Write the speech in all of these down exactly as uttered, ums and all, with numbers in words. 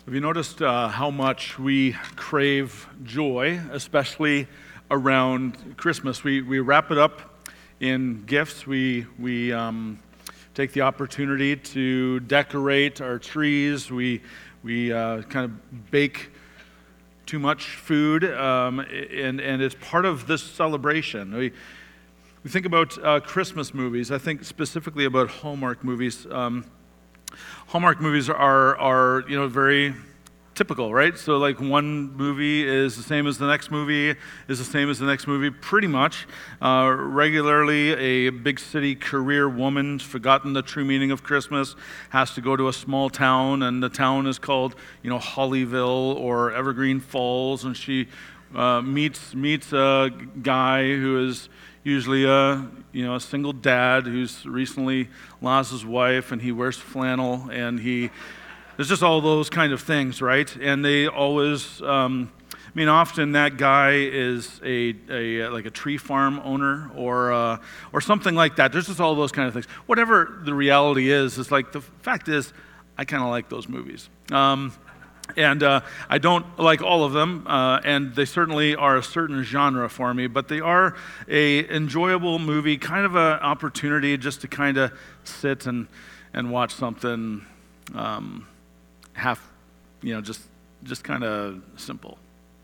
Have you noticed uh, how much we crave joy, especially around Christmas? We we wrap it up in gifts. We we um, take the opportunity to decorate our trees. We we uh, kind of bake too much food, um, and and it's part of this celebration. We we think about uh, Christmas movies. I think specifically about Hallmark movies. Um, Hallmark movies are, are, you know, very typical, right? So like one movie is the same as the next movie, is the same as the next movie, pretty much. Uh, regularly, a big city career woman, forgotten the true meaning of Christmas, has to go to a small town, and the town is called, you know, Hollyville or Evergreen Falls, and she uh, meets meets a guy who is usually a you know a single dad who's recently lost his wife, and he wears flannel, and he there's just all those kind of things, right? And they always, um, I mean, often that guy is a, a like a tree farm owner or uh, or something like that. There's just all those kind of things. Whatever the reality is, it's like the fact is, I kind of like those movies. Um, And uh, I don't like all of them, uh, and they certainly are a certain genre for me, but they are a enjoyable movie, kind of an opportunity just to kind of sit and, and watch something um, half, you know, just just kind of simple.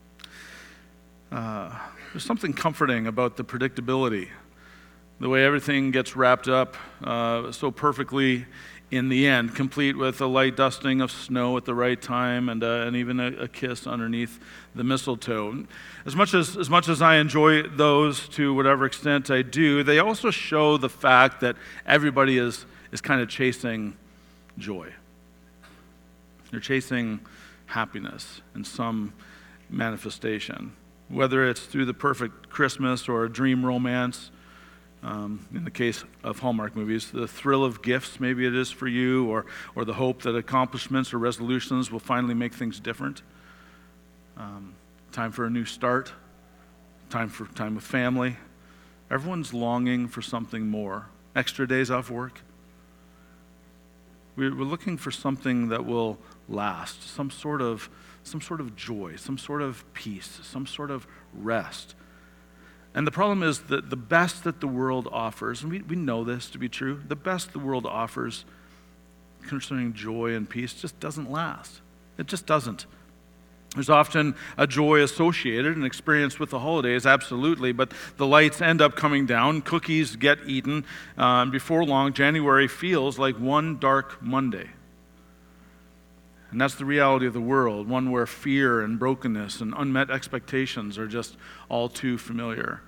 Uh, there's something comforting about the predictability, the way everything gets wrapped up uh, so perfectly in the end, complete with a light dusting of snow at the right time, and uh, and even a, a kiss underneath the mistletoe. As much as as much as I enjoy those to whatever extent I do, they also show the fact that everybody is is kind of chasing joy. They're chasing happiness in some manifestation, whether it's through the perfect Christmas or a dream romance. Um, in the case of Hallmark movies, the thrill of gifts, maybe it is for you, or or the hope that accomplishments or resolutions will finally make things different. Um, time for a new start, time for time with family. Everyone's longing for something more. Extra days off work. We're looking for something that will last, some sort of some sort of joy, some sort of peace, some sort of rest. And the problem is that the best that the world offers, and we, we know this to be true, the best the world offers concerning joy and peace just doesn't last. It just doesn't. There's often a joy associated and experienced with the holidays, absolutely, but the lights end up coming down, cookies get eaten, uh, and before long, January feels like one dark Monday. And that's the reality of the world, one where fear and brokenness and unmet expectations are just all too familiar.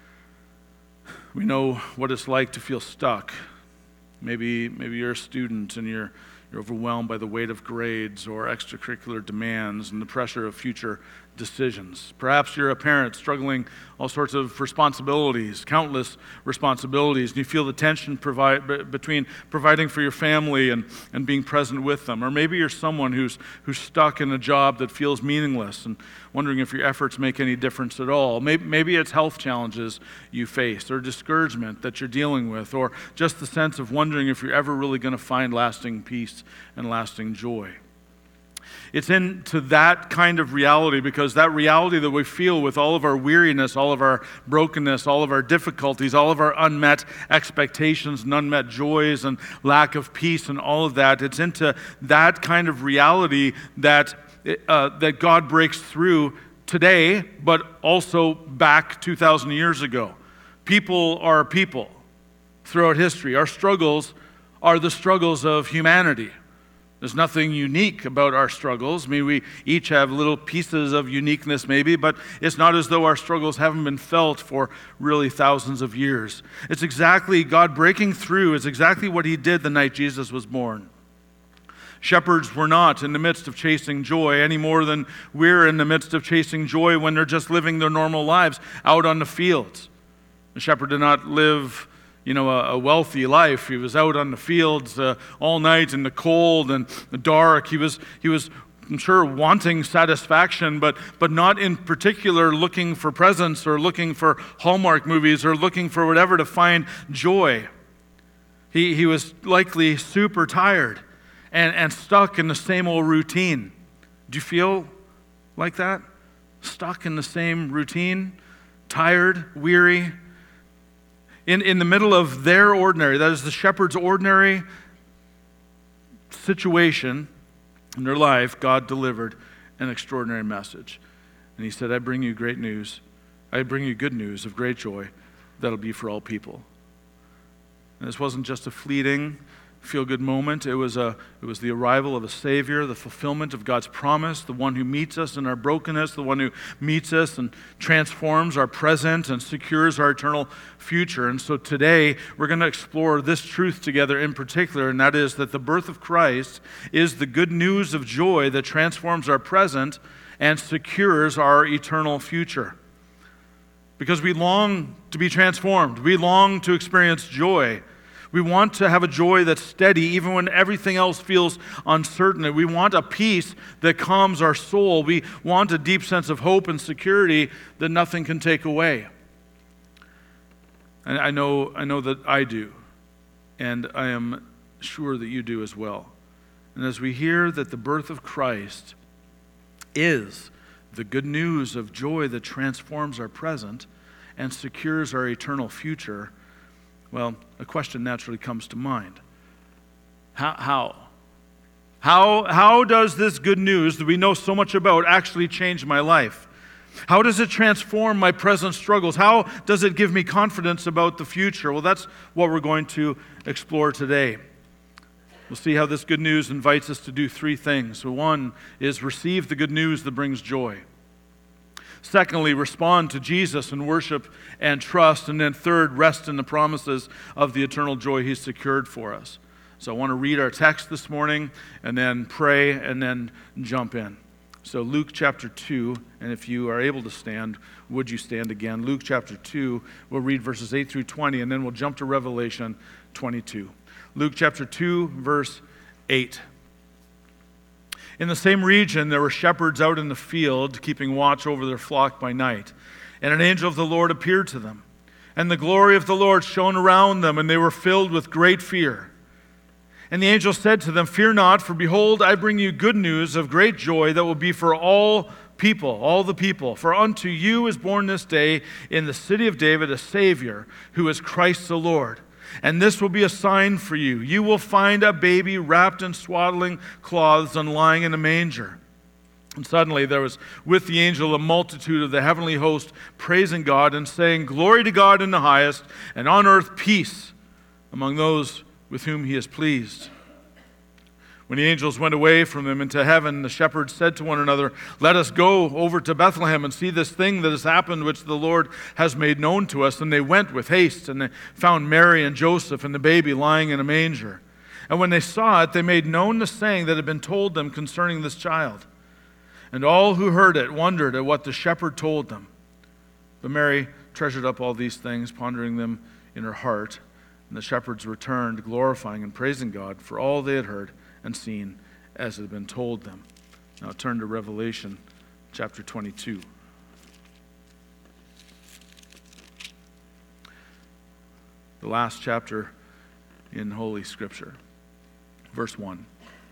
We know what it's like to feel stuck. Maybe maybe you're a student and you're you're overwhelmed by the weight of grades or extracurricular demands and the pressure of future decisions. Perhaps you're a parent struggling all sorts of responsibilities, countless responsibilities, and you feel the tension provide, b- between providing for your family and, and being present with them. Or maybe you're someone who's who's stuck in a job that feels meaningless and wondering if your efforts make any difference at all. Maybe, maybe it's health challenges you face, or discouragement that you're dealing with, or just the sense of wondering if you're ever really going to find lasting peace and lasting joy. It's into that kind of reality, because that reality that we feel with all of our weariness, all of our brokenness, all of our difficulties, all of our unmet expectations and unmet joys and lack of peace and all of that, it's into that kind of reality that uh, that God breaks through today, but also back two thousand years ago. People are people throughout history. Our struggles are the struggles of humanity. There's nothing unique about our struggles. I mean, we each have little pieces of uniqueness maybe, but it's not as though our struggles haven't been felt for really thousands of years. It's exactly God breaking through. It's exactly what he did the night Jesus was born. Shepherds were not in the midst of chasing joy any more than we're in the midst of chasing joy when they're just living their normal lives out on the fields. The shepherd did not live you know, a, a wealthy life. He was out on the fields uh, all night in the cold and the dark. He was, he was, I'm sure, wanting satisfaction, but but not in particular looking for presents or looking for Hallmark movies or looking for whatever to find joy. He he was likely super tired and, and stuck in the same old routine. Do you feel like that? Stuck in the same routine? Tired? Weary? In, in the middle of their ordinary, that is the shepherd's ordinary situation in their life, God delivered an extraordinary message. And he said, I bring you great news. I bring you good news of great joy that'll be for all people. And this wasn't just a fleeting, feel-good moment. It was a, it was the arrival of a Savior, the fulfillment of God's promise, the one who meets us in our brokenness, the one who meets us and transforms our present and secures our eternal future. And so today, we're going to explore this truth together in particular, and that is that the birth of Christ is the good news of joy that transforms our present and secures our eternal future. Because we long to be transformed. We long to experience joy. We want to have a joy that's steady even when everything else feels uncertain. We want a peace that calms our soul. We want a deep sense of hope and security that nothing can take away. And I know, I know that I do. And I am sure that you do as well. And as we hear that the birth of Christ is the good news of joy that transforms our present and secures our eternal future, well, a question naturally comes to mind. How? How? How, how does this good news that we know so much about actually change my life? How does it transform my present struggles? How does it give me confidence about the future? Well, that's what we're going to explore today. We'll see how this good news invites us to do three things. So one is receive the good news that brings joy. Secondly, respond to Jesus in worship and trust. And then third, rest in the promises of the eternal joy He's secured for us. So I want to read our text this morning and then pray and then jump in. So Luke chapter two, and if you are able to stand, would you stand again? Luke chapter two, we'll read verses eight through twenty, and then we'll jump to Revelation twenty-two. Luke chapter two, verse eight. In the same region, there were shepherds out in the field, keeping watch over their flock by night. And an angel of the Lord appeared to them. And the glory of the Lord shone around them, and they were filled with great fear. And the angel said to them, Fear not, for behold, I bring you good news of great joy that will be for all people, all the people. For unto you is born this day in the city of David a Savior, who is Christ the Lord. And this will be a sign for you. You will find a baby wrapped in swaddling cloths and lying in a manger. And suddenly there was with the angel a multitude of the heavenly host praising God and saying, Glory to God in the highest, and on earth peace among those with whom He is pleased. When the angels went away from them into heaven, the shepherds said to one another, Let us go over to Bethlehem and see this thing that has happened, which the Lord has made known to us. And they went with haste, and they found Mary and Joseph and the baby lying in a manger. And when they saw it, they made known the saying that had been told them concerning this child. And all who heard it wondered at what the shepherd told them. But Mary treasured up all these things, pondering them in her heart. And the shepherds returned, glorifying and praising God for all they had heard and seen as it had been told them. Now turn to Revelation chapter twenty-two. The last chapter in Holy Scripture. Verse one.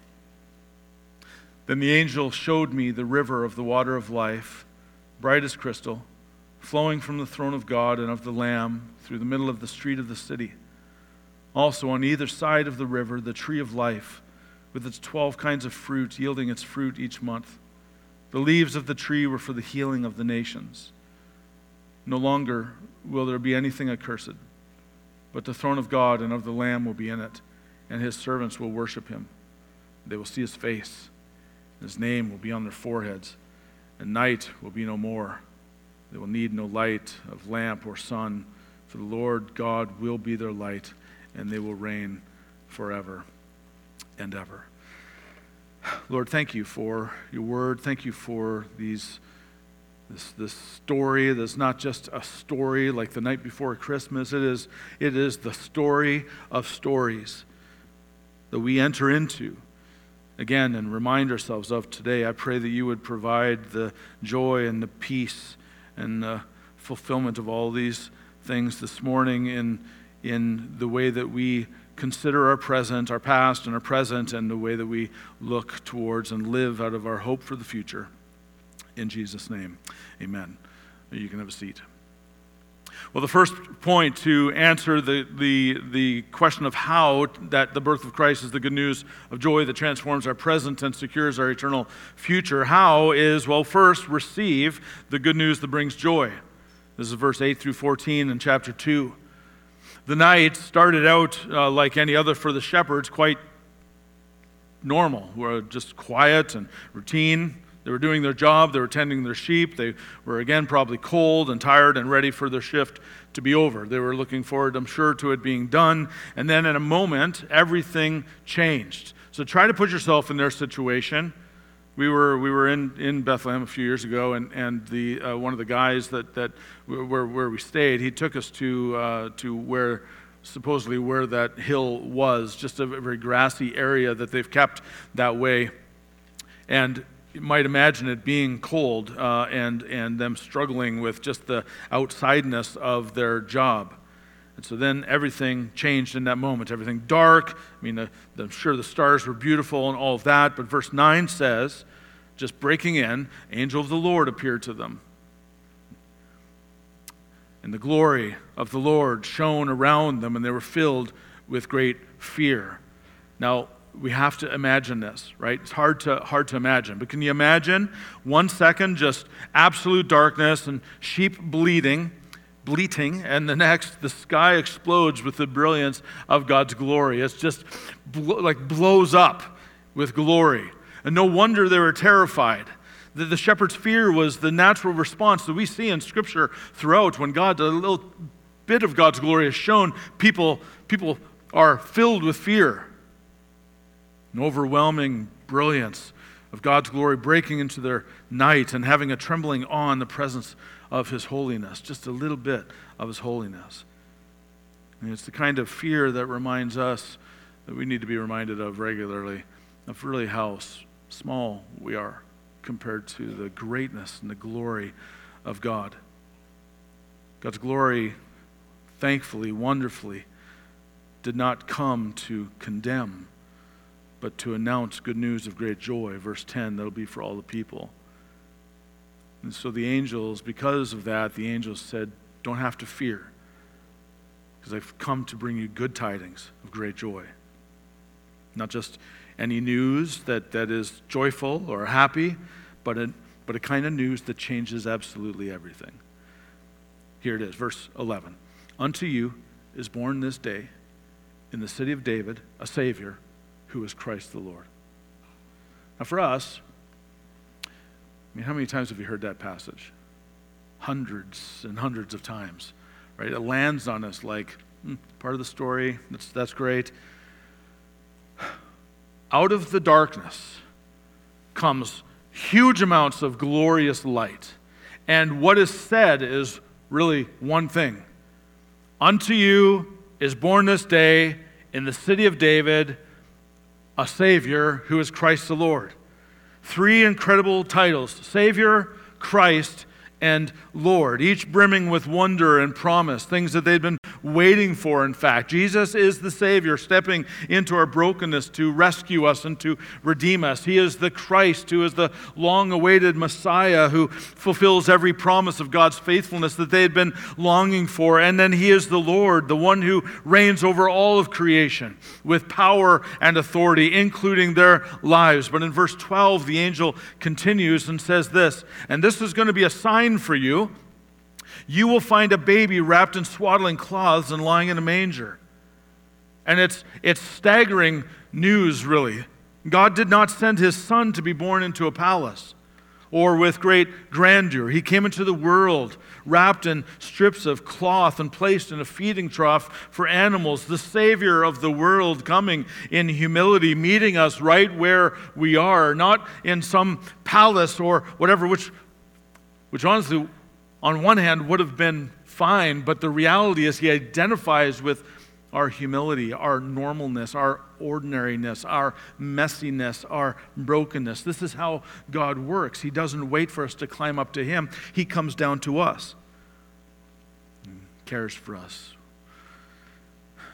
Then the angel showed me the river of the water of life, bright as crystal, flowing from the throne of God and of the Lamb through the middle of the street of the city. Also on either side of the river, the tree of life, with its twelve kinds of fruit, yielding its fruit each month. The leaves of the tree were for the healing of the nations. No longer will there be anything accursed, but the throne of God and of the Lamb will be in it, and His servants will worship Him. They will see His face, and His name will be on their foreheads, and night will be no more. They will need no light of lamp or sun, for the Lord God will be their light, and they will reign forever and ever. Lord, thank you for your word. Thank you for these this this story that's not just a story like the night before Christmas. It is it is the story of stories that we enter into again and remind ourselves of today. I pray that you would provide the joy and the peace and the fulfillment of all these things this morning in in the way that we consider our present, our past, and our present, and the way that we look towards and live out of our hope for the future. In Jesus' name, amen. You can have a seat. Well, the first point to answer the, the, the question of how that the birth of Christ is the good news of joy that transforms our present and secures our eternal future. How is, well, first, receive the good news that brings joy. This is verse eight through fourteen in chapter two. The night started out uh, like any other for the shepherds, quite normal. We're just quiet and routine. They were doing their job. They were tending their sheep. They were, again, probably cold and tired and ready for their shift to be over. They were looking forward, I'm sure, to it being done. And then in a moment, everything changed. So try to put yourself in their situation. We were we were in, in Bethlehem a few years ago, and, and the uh, one of the guys that, that where, where we stayed, he took us to uh, to where supposedly where that hill was, just a very grassy area that they've kept that way. And you might imagine it being cold uh, and, and them struggling with just the outsideness of their job. And so then everything changed in that moment. Everything dark. I mean, the, the, I'm sure the stars were beautiful and all of that. But verse nine says, just breaking in, angel of the Lord appeared to them. And the glory of the Lord shone around them, and they were filled with great fear. Now, we have to imagine this, right? It's hard to hard to imagine. But can you imagine one second just absolute darkness and sheep bleating, bleating, and the next the sky explodes with the brilliance of God's glory. It's just bl- like blows up with glory. And no wonder they were terrified. The, the shepherd's fear was the natural response that we see in Scripture throughout. When God, a little bit of God's glory is shown, people, people are filled with fear. An overwhelming brilliance of God's glory breaking into their night and having a trembling awe in the presence of His holiness, just a little bit of His holiness. And it's the kind of fear that reminds us that we need to be reminded of regularly, of really how small we are compared to the greatness and the glory of God. God's glory, thankfully, wonderfully, did not come to condemn, but to announce good news of great joy. Verse ten, that'll be for all the people. And so the angels, because of that, the angels said, don't have to fear, because I've come to bring you good tidings of great joy. Not just any news that, that is joyful or happy, but a, but a kind of news that changes absolutely everything. Here it is, verse eleven. Unto you is born this day in the city of David a Savior, who is Christ the Lord. Now for us, I mean, how many times have you heard that passage? Hundreds and hundreds of times, right? It lands on us like, hmm, part of the story, that's, that's great. Out of the darkness comes huge amounts of glorious light. And what is said is really one thing. Unto you is born this day in the city of David a Savior who is Christ the Lord. Three incredible titles: Savior, Christ, and Lord, each brimming with wonder and promise, things that they'd been waiting for, in fact. Jesus is the Savior stepping into our brokenness to rescue us and to redeem us. He is the Christ who is the long-awaited Messiah who fulfills every promise of God's faithfulness that they had been longing for. And then He is the Lord, the one who reigns over all of creation with power and authority, including their lives. But in verse twelve, the angel continues and says this, and this is going to be a sign for you. You will find a baby wrapped in swaddling cloths and lying in a manger. And it's it's staggering news, really. God did not send His Son to be born into a palace or with great grandeur. He came into the world wrapped in strips of cloth and placed in a feeding trough for animals. The Savior of the world coming in humility, meeting us right where we are, not in some palace or whatever, which, which honestly, on one hand, would have been fine, but the reality is He identifies with our humility, our normalness, our ordinariness, our messiness, our brokenness. This is how God works. He doesn't wait for us to climb up to Him. He comes down to us and cares for us.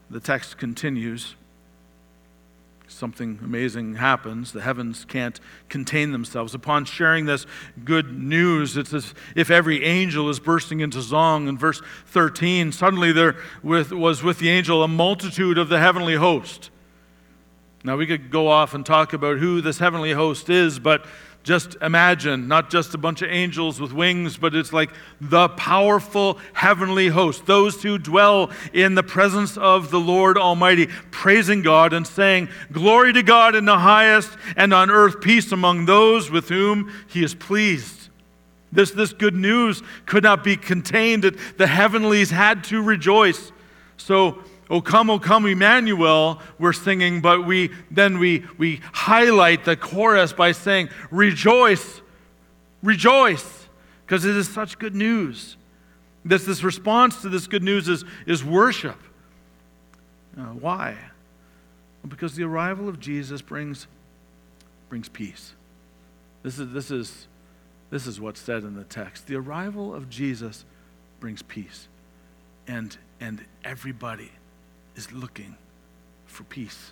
the text continues. Something amazing happens. The heavens can't contain themselves. Upon sharing this good news, it's as if every angel is bursting into song. In verse thirteen, suddenly there with, was with the angel a multitude of the heavenly host. Now we could go off and talk about who this heavenly host is, but just imagine, not just a bunch of angels with wings, but it's like the powerful heavenly host, those who dwell in the presence of the Lord Almighty, praising God and saying, "Glory to God in the highest, and on earth peace among those with whom he is pleased." This, this good news could not be contained. The heavenlies had to rejoice. So, "O come, O come, Emmanuel," we're singing, but we then we we highlight the chorus by saying, "Rejoice, rejoice," because it is such good news. This, this response to this good news is, is worship. Uh, why? Well, because the arrival of Jesus brings, brings peace. This is, this, is, this is what's said in the text. The arrival of Jesus brings peace. And, and everybody is looking for peace.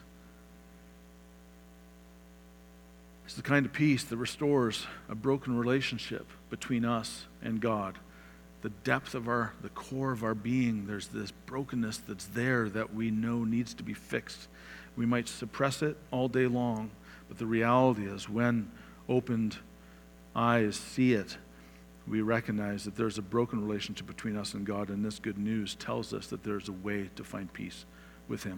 It's the kind of peace that restores a broken relationship between us and God. The depth of our, the core of our being, there's this brokenness that's there that we know needs to be fixed. We might suppress it all day long, but the reality is when opened eyes see it, we recognize that there's a broken relationship between us and God, and this good news tells us that there's a way to find peace with him.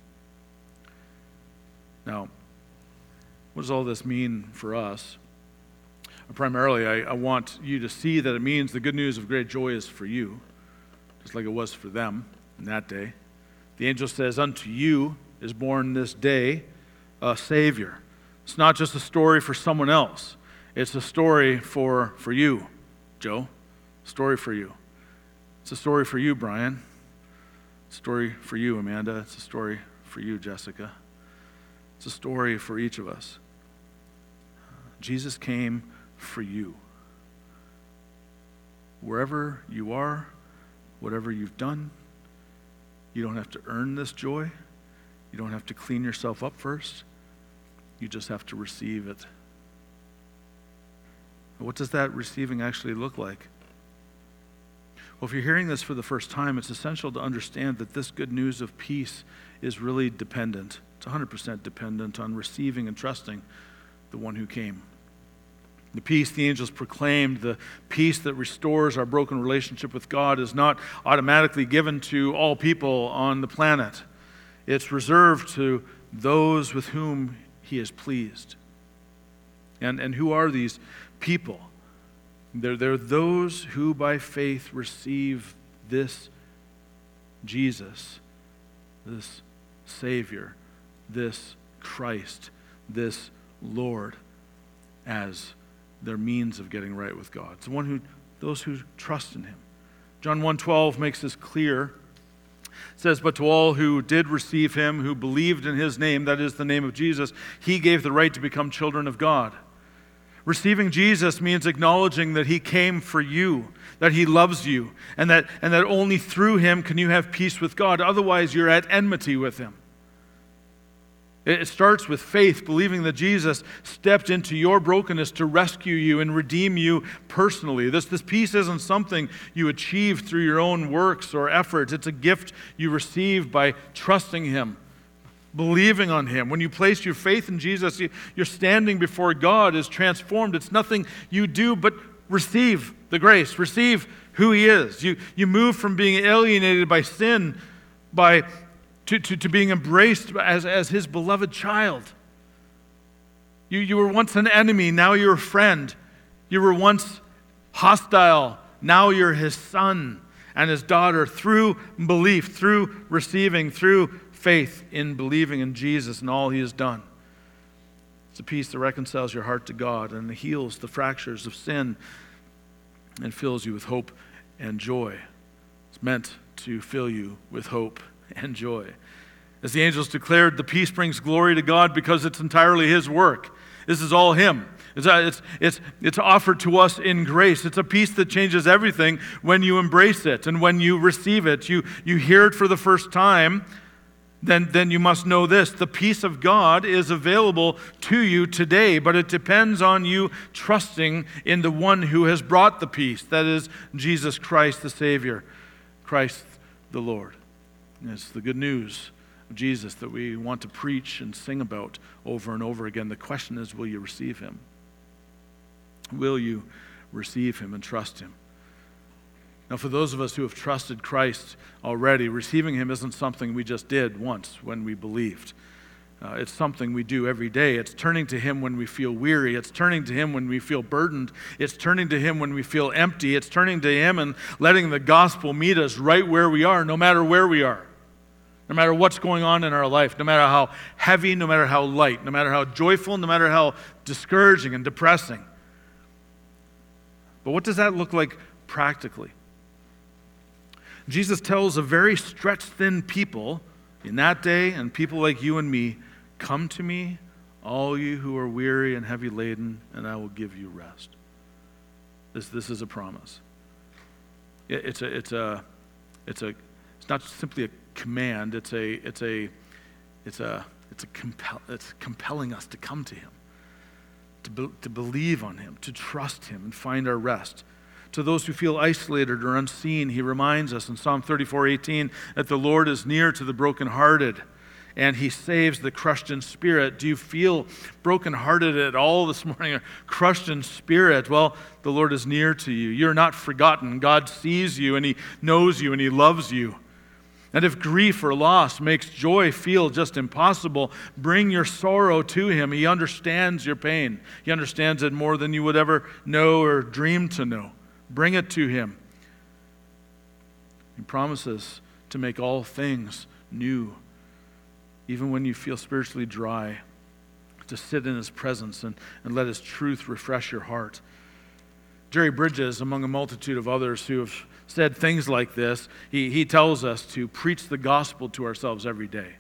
Now, what does all this mean for us? Primarily, I, I want you to see that it means the good news of great joy is for you, just like it was for them in that day. The angel says, "Unto you is born this day a Savior." It's not just a story for someone else. It's a story for, for you, Joe. A story for you. It's a story for you, Brian. It's a story for you, Amanda. It's a story for you, Jessica. It's a story for each of us. Jesus came for you. Wherever you are, whatever you've done, you don't have to earn this joy. You don't have to clean yourself up first. You just have to receive it. What does that receiving actually look like? Well, if you're hearing this for the first time, it's essential to understand that this good news of peace is really dependent. It's one hundred percent dependent on receiving and trusting the one who came. The peace the angels proclaimed, the peace that restores our broken relationship with God, is not automatically given to all people on the planet. It's reserved to those with whom he is pleased. And, and who are these people? They're, they're those who by faith receive this Jesus, this Savior, this Christ, this Lord as their means of getting right with God. It's the one who, those who trust in him. John one twelve makes this clear. It says, "But to all who did receive him, who believed in his name," that is the name of Jesus, "he gave the right to become children of God." Receiving Jesus means acknowledging that he came for you, that he loves you, and that, and that only through him can you have peace with God. Otherwise, you're at enmity with him. It starts with faith, believing that Jesus stepped into your brokenness to rescue you and redeem you personally. This, this peace isn't something you achieve through your own works or efforts. It's a gift you receive by trusting him, believing on him. When you place your faith in Jesus, you, your standing before God is transformed. It's nothing you do but receive the grace, receive who he is. You, you move from being alienated by sin by To, to, to being embraced as, as his beloved child. You, you were once an enemy, now you're a friend. You were once hostile, now you're his son and his daughter through belief, through receiving, through faith in believing in Jesus and all he has done. It's a peace that reconciles your heart to God and heals the fractures of sin and fills you with hope and joy. It's meant to fill you with hope and joy. As the angels declared, the peace brings glory to God because it's entirely his work. This is all him. It's, it's, it's, it's offered to us in grace. It's a peace that changes everything when you embrace it and when you receive it. You, you hear it for the first time, then, then you must know this: the peace of God is available to you today, but it depends on you trusting in the one who has brought the peace. That is Jesus Christ the Savior, Christ the Lord. And it's the good news of Jesus that we want to preach and sing about over and over again. The question is, will you receive him? Will you receive him and trust him? Now, for those of us who have trusted Christ already, receiving him isn't something we just did once when we believed. Uh, it's something we do every day. It's turning to him when we feel weary. It's turning to him when we feel burdened. It's turning to him when we feel empty. It's turning to him and letting the gospel meet us right where we are, no matter where we are, no matter what's going on in our life, no matter how heavy, no matter how light, no matter how joyful, no matter how discouraging and depressing. But what does that look like practically? Jesus tells a very stretched-thin people in that day, and people like you and me, "Come to me, all you who are weary and heavy laden, and I will give you rest." This, this is a promise. It, it's a, it's a, it's a, it's not simply a command. It's a, it's a, it's a, it's a compel, it's compelling us to come to him, to be, to believe on him, to trust him, and find our rest. To those who feel isolated or unseen, he reminds us in Psalm thirty-four eighteen that the Lord is near to the brokenhearted and he saves the crushed in spirit. Do you feel brokenhearted at all this morning, or crushed in spirit? Well, the Lord is near to you. You're not forgotten. God sees you and he knows you and he loves you. And if grief or loss makes joy feel just impossible, bring your sorrow to him. He understands your pain. He understands it more than you would ever know or dream to know. Bring it to him. He promises to make all things new, even when you feel spiritually dry, to sit in his presence and, and let his truth refresh your heart. Jerry Bridges, among a multitude of others who have said things like this, he, he tells us to preach the gospel to ourselves every day.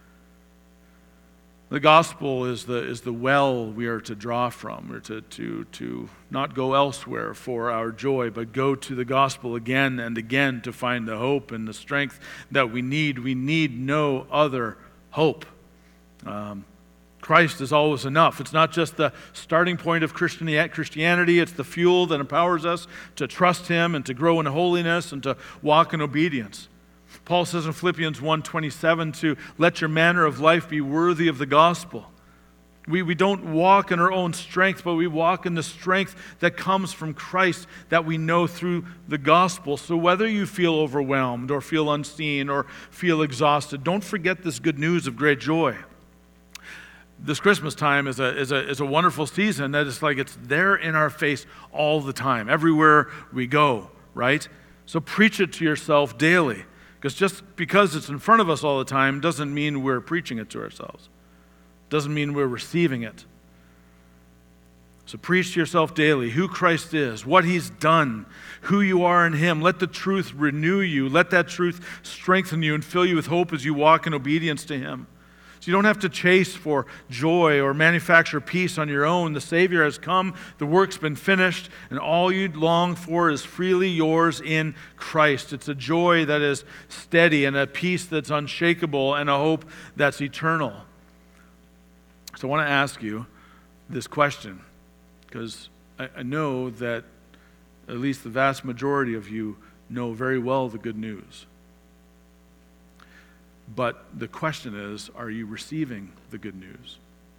The gospel is the is the well we are to draw from, or to, to, to not go elsewhere for our joy, but go to the gospel again and again to find the hope and the strength that we need. We need no other hope. Um, Christ is always enough. It's not just the starting point of Christianity, it's the fuel that empowers us to trust him and to grow in holiness and to walk in obedience. Paul says in Philippians one twenty-seven to let your manner of life be worthy of the gospel. We, we don't walk in our own strength, but we walk in the strength that comes from Christ that we know through the gospel. So whether you feel overwhelmed or feel unseen or feel exhausted, don't forget this good news of great joy. This Christmas time is a, is a, is a wonderful season that is like it's there in our face all the time, everywhere we go, right? So preach it to yourself daily. Because just because it's in front of us all the time doesn't mean we're preaching it to ourselves. Doesn't mean we're receiving it. So preach to yourself daily who Christ is, what he's done, who you are in him. Let the truth renew you. Let that truth strengthen you and fill you with hope as you walk in obedience to him. So you don't have to chase for joy or manufacture peace on your own. The Savior has come, the work's been finished, and all you long for is freely yours in Christ. It's a joy that is steady and a peace that's unshakable and a hope that's eternal. So I want to ask you this question, because I, I know that at least the vast majority of you know very well the good news. But the question is, are you receiving the good news?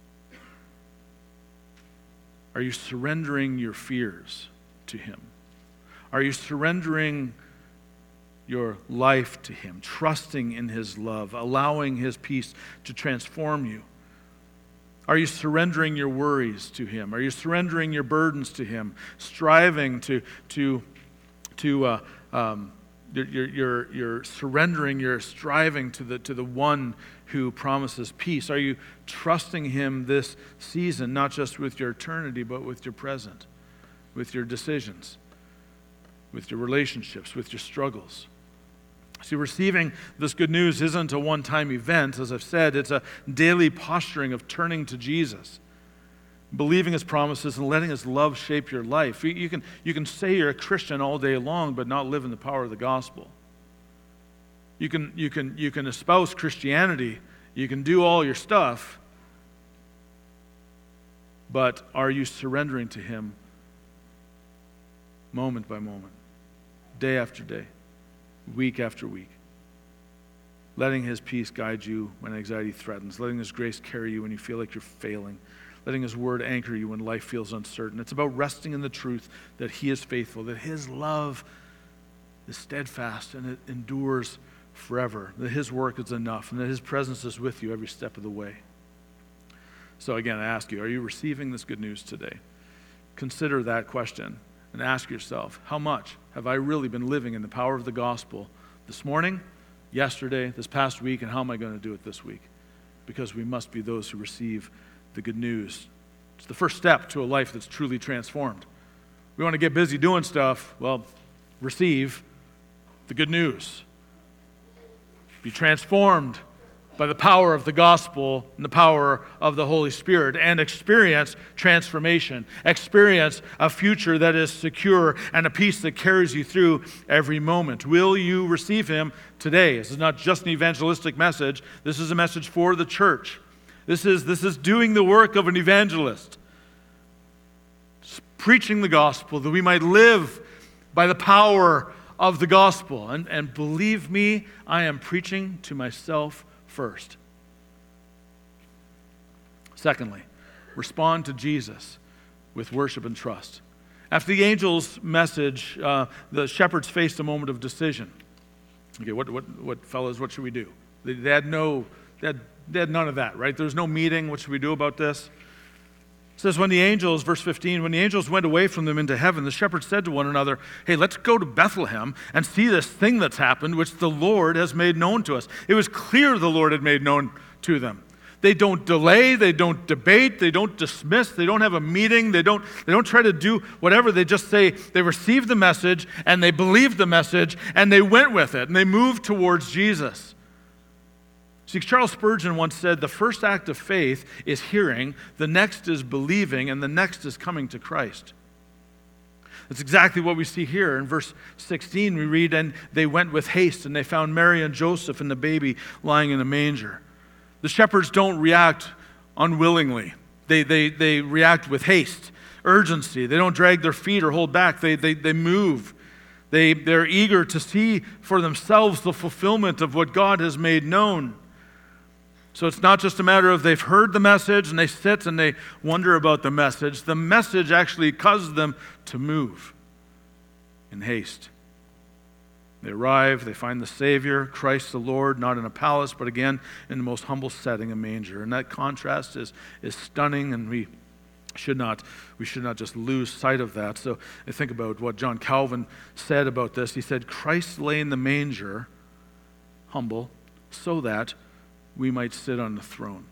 Are you surrendering your fears to him? Are you surrendering your life to him, trusting in his love, allowing his peace to transform you? Are you surrendering your worries to him? Are you surrendering your burdens to him, striving to, to, to, uh, um, You're, you're, you're surrendering, you're striving to the, to the one who promises peace? Are you trusting him this season, not just with your eternity, but with your present, with your decisions, with your relationships, with your struggles? See, receiving this good news isn't a one-time event. As I've said, it's a daily posturing of turning to Jesus, believing his promises and letting his love shape your life. You, you, can, you can say you're a Christian all day long, but not live in the power of the gospel. You can, you can, you can espouse Christianity. You can do all your stuff. But are you surrendering to him moment by moment, day after day, week after week? Letting his peace guide you when anxiety threatens. Letting his grace carry you when you feel like you're failing. Letting his word anchor you when life feels uncertain. It's about resting in the truth that he is faithful, that his love is steadfast and it endures forever, that his work is enough, and that his presence is with you every step of the way. So again, I ask you, are you receiving this good news today? Consider that question and ask yourself, how much have I really been living in the power of the gospel this morning, yesterday, this past week, and how am I going to do it this week? Because we must be those who receive the good news. It's the first step to a life that's truly transformed. We want to get busy doing stuff. Well, receive the good news. Be transformed by the power of the gospel and the power of the Holy Spirit, and experience transformation, experience a future that is secure and a peace that carries you through every moment. Will you receive him today? This is not just an evangelistic message. This is a message for the church. This is, this is doing the work of an evangelist, it's preaching the gospel that we might live by the power of the gospel. And, and believe me, I am preaching to myself first. Secondly, respond to Jesus with worship and trust. After the angel's message, uh, the shepherds faced a moment of decision. Okay, what, what, what, fellas, what should we do? They, they had no, they had, they had none of that, right? There was no meeting. What should we do about this? It says, when the angels, verse fifteen, when the angels went away from them into heaven, the shepherds said to one another, hey, let's go to Bethlehem and see this thing that's happened, which the Lord has made known to us. It was clear the Lord had made known to them. They don't delay, they don't debate, they don't dismiss, they don't have a meeting, they don't, they don't try to do whatever. They just say they received the message and they believed the message and they went with it and they moved towards Jesus. See, Charles Spurgeon once said, the first act of faith is hearing, the next is believing, and the next is coming to Christ. That's exactly what we see here. In verse sixteen, we read, and they went with haste, and they found Mary and Joseph and the baby lying in a manger. The shepherds don't react unwillingly. They, they, they react with haste, urgency. They don't drag their feet or hold back. They, they, they move. They, they're eager to see for themselves the fulfillment of what God has made known. So it's not just a matter of they've heard the message and they sit and they wonder about the message. The message actually causes them to move in haste. They arrive, they find the Savior, Christ the Lord, not in a palace, but again in the most humble setting, a manger. And that contrast is, is stunning, and we should not we should not just lose sight of that. So I think about what John Calvin said about this. He said, Christ lay in the manger, humble, so that we might sit on the throne.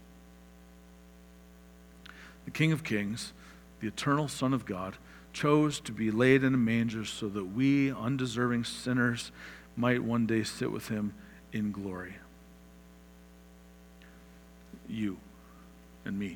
The King of Kings, the eternal Son of God, chose to be laid in a manger so that we, undeserving sinners, might one day sit with him in glory. You and me.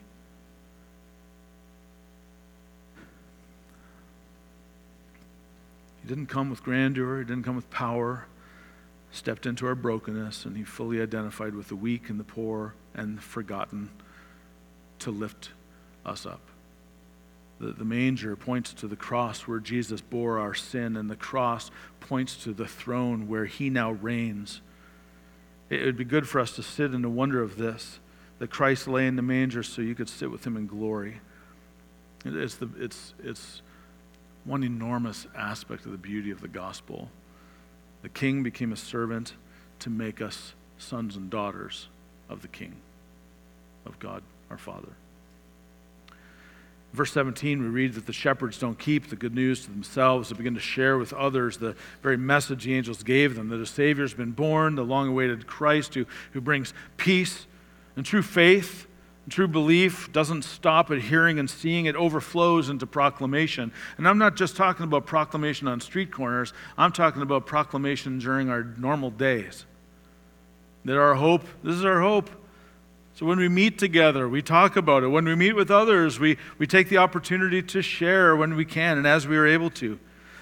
He didn't come with grandeur, he didn't come with power. Stepped into our brokenness, and he fully identified with the weak and the poor and the forgotten to lift us up. The, the manger points to the cross where Jesus bore our sin, and the cross points to the throne where he now reigns. It would be good for us to sit in the wonder of this, that Christ lay in the manger so you could sit with him in glory. It's, the, it's, it's one enormous aspect of the beauty of the gospel. The King became a servant to make us sons and daughters of the King, of God our Father. Verse seventeen, we read that the shepherds don't keep the good news to themselves. They begin to share with others the very message the angels gave them, that a Savior's been born, the long-awaited Christ who, who brings peace and true faith. And true belief doesn't stop at hearing and seeing. It overflows into proclamation. And I'm not just talking about proclamation on street corners. I'm talking about proclamation during our normal days. That our hope, this is our hope. So when we meet together, we talk about it. When we meet with others, we, we take the opportunity to share when we can and as we are able to.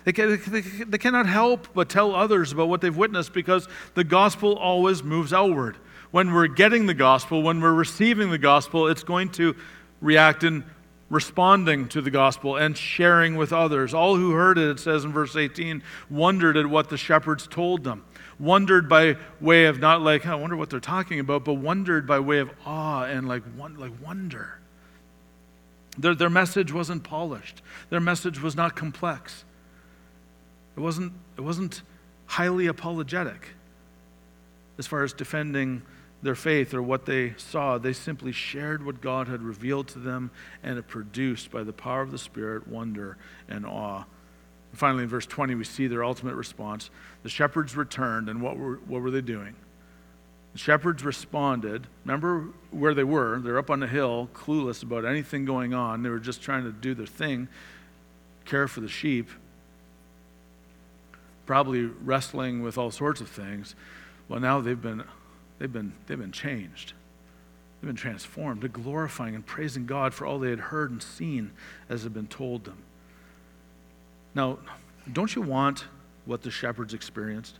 They, can, they, they cannot help but tell others about what they've witnessed because the gospel always moves outward. When we're getting the gospel, when we're receiving the gospel, it's going to react in responding to the gospel and sharing with others. All who heard it, it says in verse eighteen, wondered at what the shepherds told them. Wondered by way of not like, I wonder what they're talking about, but wondered by way of awe and like, like wonder. Their, their message wasn't polished. Their message was not complex. It wasn't, it wasn't highly apologetic as far as defending their faith or what they saw. They simply shared what God had revealed to them, and it produced, by the power of the Spirit, wonder and awe. And finally, in verse twenty, we see their ultimate response. The shepherds returned, and what were, what were they doing? The shepherds responded. Remember where they were. They're up on the hill, clueless about anything going on. They were just trying to do their thing, care for the sheep, probably wrestling with all sorts of things. Well, now they've been, they've been, they've been changed. They've been transformed. They're glorifying and praising God for all they had heard and seen as had been told them. Now, don't you want what the shepherds experienced?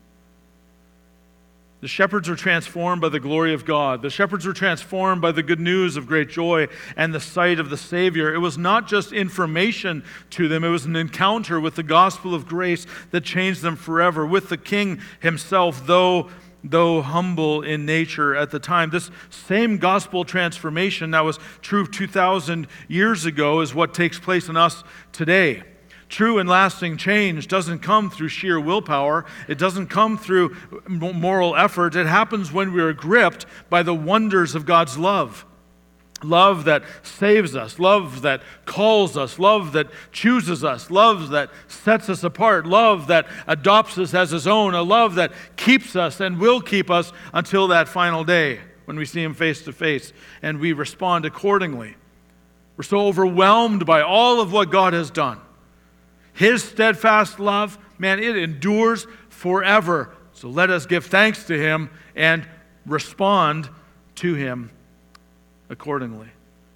The shepherds were transformed by the glory of God. The shepherds were transformed by the good news of great joy and the sight of the Savior. It was not just information to them. It was an encounter with the gospel of grace that changed them forever, with the King himself, though, though humble in nature at the time. This same gospel transformation that was true two thousand years ago is what takes place in us today. True and lasting change doesn't come through sheer willpower. It doesn't come through moral effort. It happens when we are gripped by the wonders of God's love. Love that saves us, love that calls us, love that chooses us, love that sets us apart, love that adopts us as his own, a love that keeps us and will keep us until that final day when we see him face to face and we respond accordingly. We're so overwhelmed by all of what God has done. His steadfast love, man, it endures forever. So let us give thanks to him and respond to him accordingly.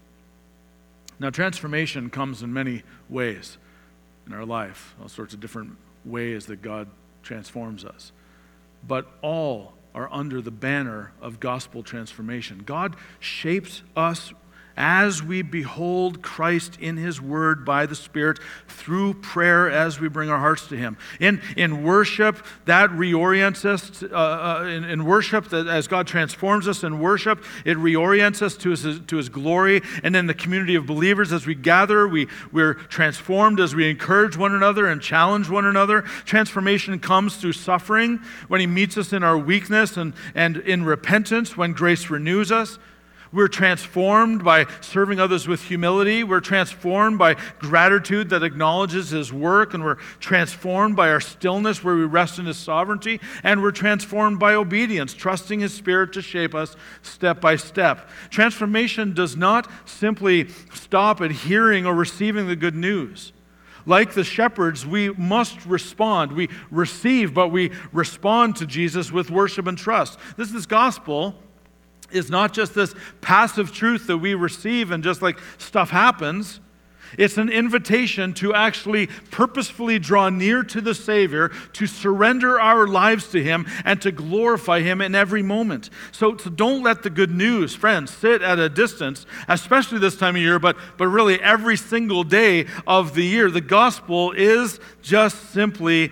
Now, transformation comes in many ways in our life, all sorts of different ways that God transforms us. But all are under the banner of gospel transformation. God shapes us as we behold Christ in his word by the Spirit through prayer as we bring our hearts to him. In, in worship, that reorients us. Uh, uh, in, in worship, that as God transforms us in worship, it reorients us to his, to his glory. And in the community of believers, as we gather, we, we're transformed as we encourage one another and challenge one another. Transformation comes through suffering, when he meets us in our weakness, and, and in repentance, when grace renews us. We're transformed by serving others with humility. We're transformed by gratitude that acknowledges his work. And we're transformed by our stillness where we rest in his sovereignty. And we're transformed by obedience, trusting his Spirit to shape us step by step. Transformation does not simply stop at hearing or receiving the good news. Like the shepherds, we must respond. We receive, but we respond to Jesus with worship and trust. This is gospel. Is not just this passive truth that we receive and just like stuff happens. It's an invitation to actually purposefully draw near to the Savior, to surrender our lives to him, and to glorify him in every moment. So, so don't let the good news, friends, sit at a distance, especially this time of year, but, but really every single day of the year. The gospel is just simply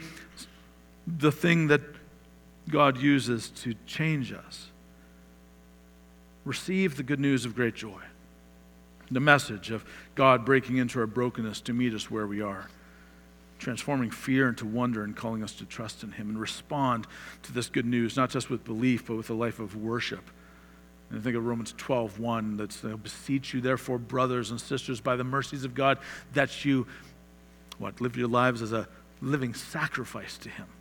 the thing that God uses to change us. Receive the good news of great joy, the message of God breaking into our brokenness to meet us where we are, transforming fear into wonder and calling us to trust in him, and respond to this good news, not just with belief, but with a life of worship. And I think of Romans twelve one, that's, I beseech you, therefore, brothers and sisters, by the mercies of God, that you, what, live your lives as a living sacrifice to him.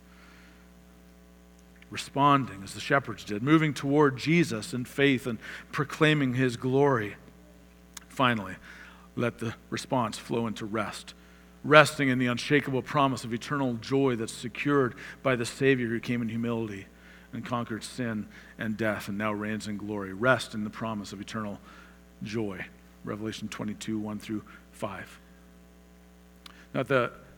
Responding as the shepherds did, moving toward Jesus in faith and proclaiming his glory. Finally, let the response flow into rest. Resting in the unshakable promise of eternal joy that's secured by the Savior who came in humility and conquered sin and death and now reigns in glory. Rest in the promise of eternal joy. Revelation twenty-two, one through five. Now at the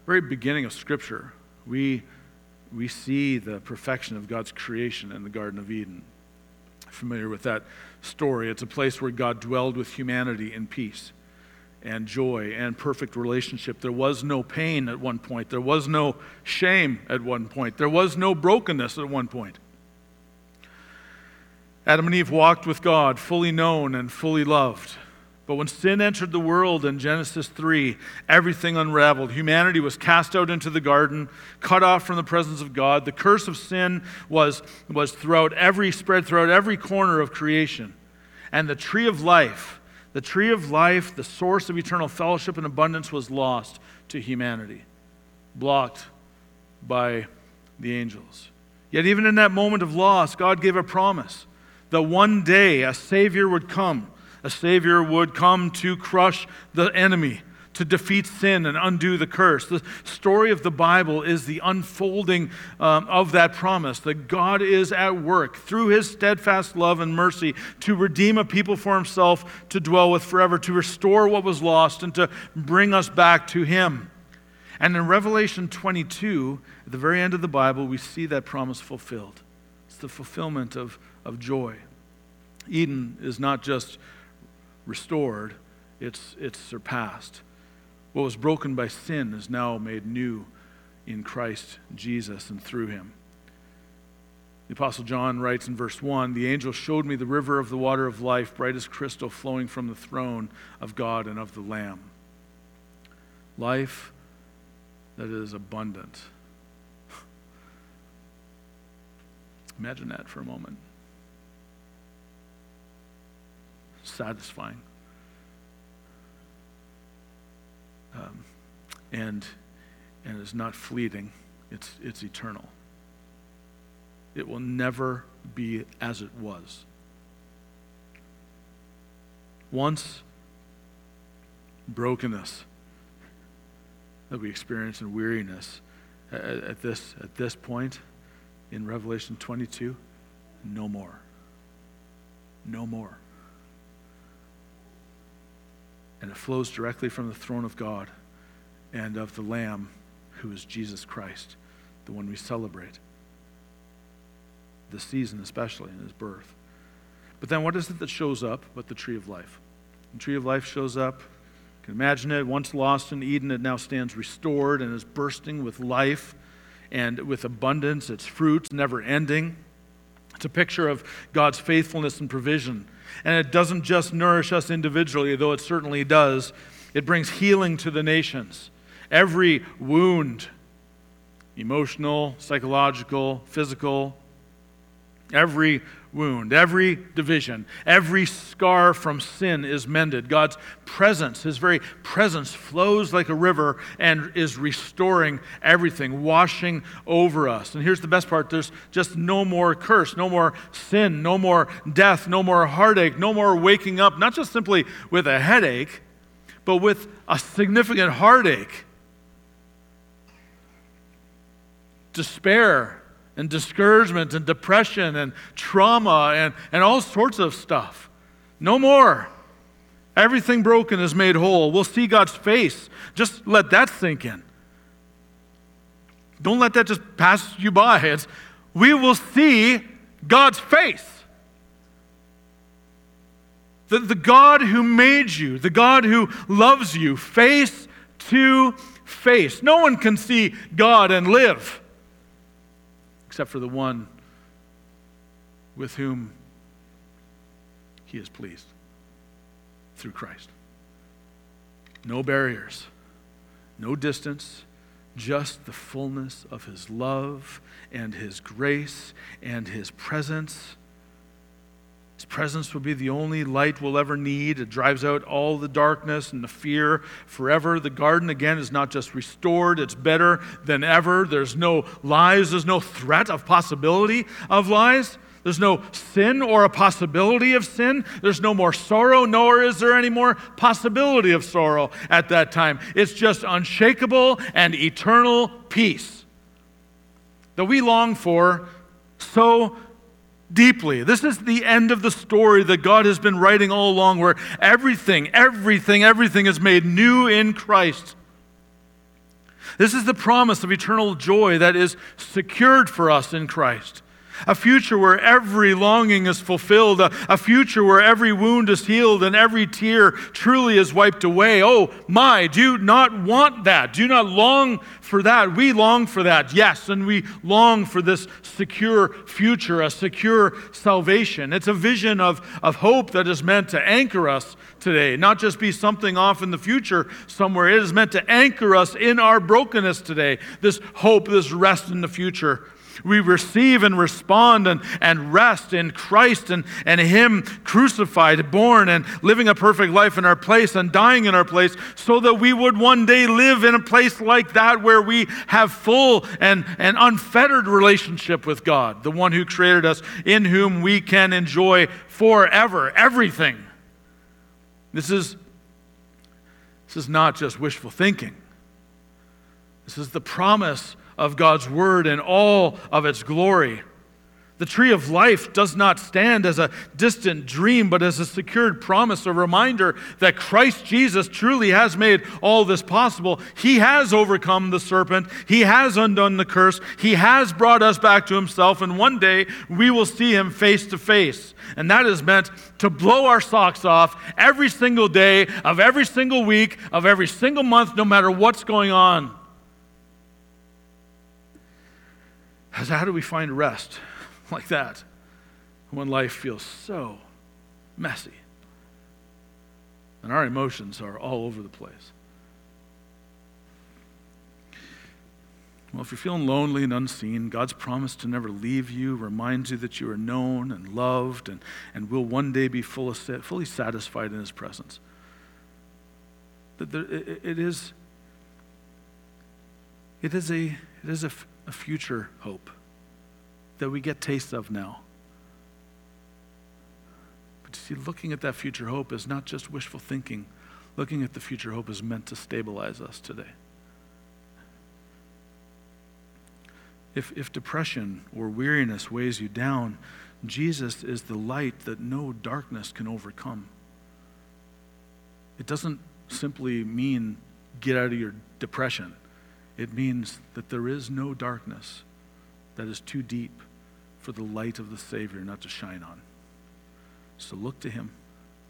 very beginning of Scripture, we, we see the perfection of God's creation in the Garden of Eden. Familiar with that story? It's a place where God dwelled with humanity in peace and joy and perfect relationship. There was no pain at one point. There was no shame at one point. There was no brokenness at one point. Adam and Eve walked with God, fully known and fully loved. But when sin entered the world in Genesis three, everything unraveled. Humanity was cast out into the garden, cut off from the presence of God. The curse of sin was, was throughout every, spread throughout every corner of creation. And the tree of life, the tree of life, the source of eternal fellowship and abundance, was lost to humanity, blocked by the angels. Yet even in that moment of loss, God gave a promise that one day a Savior would come. A Savior would come to crush the enemy, to defeat sin and undo the curse. The story of the Bible is the unfolding um, of that promise, that God is at work through His steadfast love and mercy to redeem a people for Himself, to dwell with forever, to restore what was lost, and to bring us back to Him. And in Revelation twenty-two, at the very end of the Bible, we see that promise fulfilled. It's the fulfillment of, of joy. Eden is not just restored, it's, it's surpassed. What was broken by sin is now made new in Christ Jesus and through Him. The Apostle John writes in verse one, "The angel showed me the river of the water of life, bright as crystal, flowing from the throne of God and of the Lamb." Life that is abundant. Imagine that for a moment. Satisfying. Um, and and is not fleeting. It's it's eternal. It will never be as it was. Once brokenness that we experience in weariness at, at this at this point in Revelation twenty-two, no more. No more. And it flows directly from the throne of God and of the Lamb, who is Jesus Christ, the one we celebrate. This season especially, in His birth. But then what is it that shows up but the tree of life? The tree of life shows up. You can imagine it. Once lost in Eden, it now stands restored and is bursting with life and with abundance. Its fruits never ending. It's a picture of God's faithfulness and provision. And it doesn't just nourish us individually, though it certainly does. It brings healing to the nations. Every wound, emotional, psychological, physical, every wound, every division, every scar from sin is mended. God's presence, His very presence, flows like a river and is restoring everything, washing over us. And here's the best part. There's just no more curse, no more sin, no more death, no more heartache, no more waking up, not just simply with a headache, but with a significant heartache. Despair and discouragement and depression and trauma and, and all sorts of stuff. No more. Everything broken is made whole. We'll see God's face. Just let that sink in. Don't let that just pass you by. It's, we will see God's face. The, the God who made you, the God who loves you, face to face. No one can see God and live, except for the one with whom He is pleased, through Christ. No barriers, no distance, just the fullness of His love and His grace and His presence. His presence will be the only light we'll ever need. It drives out all the darkness and the fear forever. The garden, again, is not just restored. It's better than ever. There's no lies. There's no threat of possibility of lies. There's no sin or a possibility of sin. There's no more sorrow, nor is there any more possibility of sorrow at that time. It's just unshakable and eternal peace that we long for so deeply. This is the end of the story that God has been writing all along, where everything, everything, everything is made new in Christ. This is the promise of eternal joy that is secured for us in Christ. A future where every longing is fulfilled, a, a future where every wound is healed and every tear truly is wiped away. Oh my, do you not want that? Do you not long for that? We long for that, yes, and we long for this secure future, a secure salvation. It's a vision of, of hope that is meant to anchor us today, not just be something off in the future somewhere. It is meant to anchor us in our brokenness today, this hope, this rest in the future. We receive and respond and, and rest in Christ and, and Him crucified, born, and living a perfect life in our place and dying in our place, so that we would one day live in a place like that where we have full and, and unfettered relationship with God, the one who created us, in whom we can enjoy forever everything. This is, this is not just wishful thinking. This is the promise of God's word in all of its glory. The tree of life does not stand as a distant dream, but as a secured promise, a reminder that Christ Jesus truly has made all this possible. He has overcome the serpent. He has undone the curse. He has brought us back to Himself, and one day we will see Him face to face. And that is meant to blow our socks off every single day of every single week of every single month, no matter what's going on. How do we find rest like that when life feels so messy and our emotions are all over the place? Well, if you're feeling lonely and unseen, God's promise to never leave you reminds you that you are known and loved and, and will one day be full of, fully satisfied in His presence. That there, it, it is, it is a, it is a a future hope that we get taste of now. But you see, looking at that future hope is not just wishful thinking. Looking at the future hope is meant to stabilize us today. If, if depression or weariness weighs you down, Jesus is the light that no darkness can overcome. It doesn't simply mean get out of your depression. It means that there is no darkness that is too deep for the light of the Savior not to shine on. So look to Him.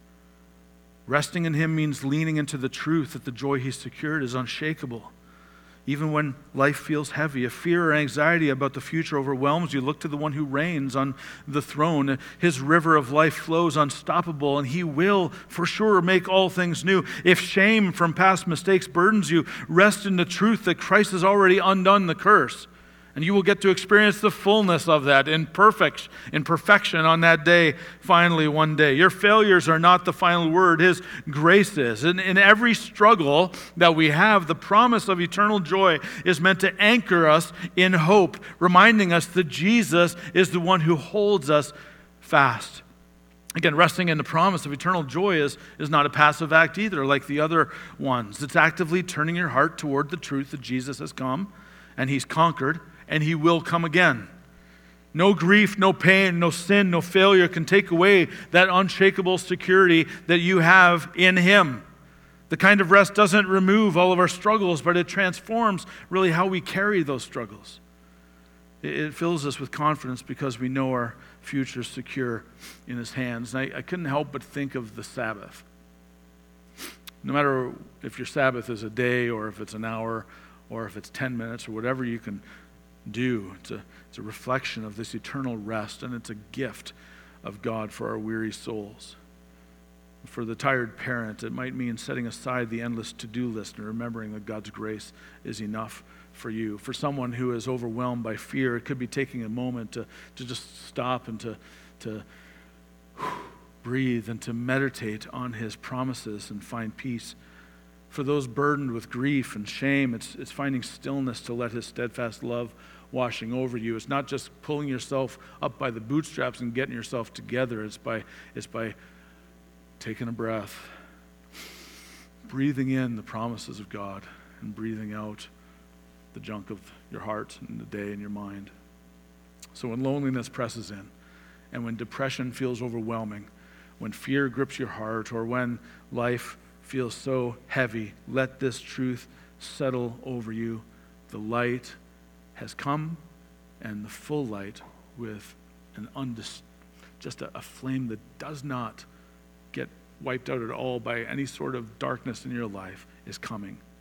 Resting in Him means leaning into the truth that the joy He secured is unshakable. Even when life feels heavy, if fear or anxiety about the future overwhelms you, look to the one who reigns on the throne. His river of life flows unstoppable, and He will for sure make all things new. If shame from past mistakes burdens you, rest in the truth that Christ has already undone the curse. And you will get to experience the fullness of that in perfect, in perfection on that day, finally one day. Your failures are not the final word. His grace is. And in every struggle that we have, the promise of eternal joy is meant to anchor us in hope, reminding us that Jesus is the one who holds us fast. Again, resting in the promise of eternal joy is, is not a passive act either, like the other ones. It's actively turning your heart toward the truth that Jesus has come and He's conquered, and He will come again. No grief, no pain, no sin, no failure can take away that unshakable security that you have in Him. The kind of rest doesn't remove all of our struggles, but it transforms really how we carry those struggles. It fills us with confidence because we know our future is secure in His hands. And I, I couldn't help but think of the Sabbath. No matter if your Sabbath is a day or if it's an hour or if it's ten minutes or whatever you can do. It's a, it's a reflection of this eternal rest, and it's a gift of God for our weary souls. For the tired parent, it might mean setting aside the endless to-do list and remembering that God's grace is enough for you. For someone who is overwhelmed by fear, it could be taking a moment to, to just stop and to, to breathe and to meditate on His promises and find peace. For those burdened with grief and shame, it's, it's finding stillness to let His steadfast love washing over you. It's not just pulling yourself up by the bootstraps and getting yourself together. It's by, it's by taking a breath, breathing in the promises of God, and breathing out the junk of your heart and the day in your mind. So when loneliness presses in, and when depression feels overwhelming, when fear grips your heart, or when life feels so heavy, let this truth settle over you. The light has come, and the full light with an undis- just a, a flame that does not get wiped out at all by any sort of darkness in your life is coming.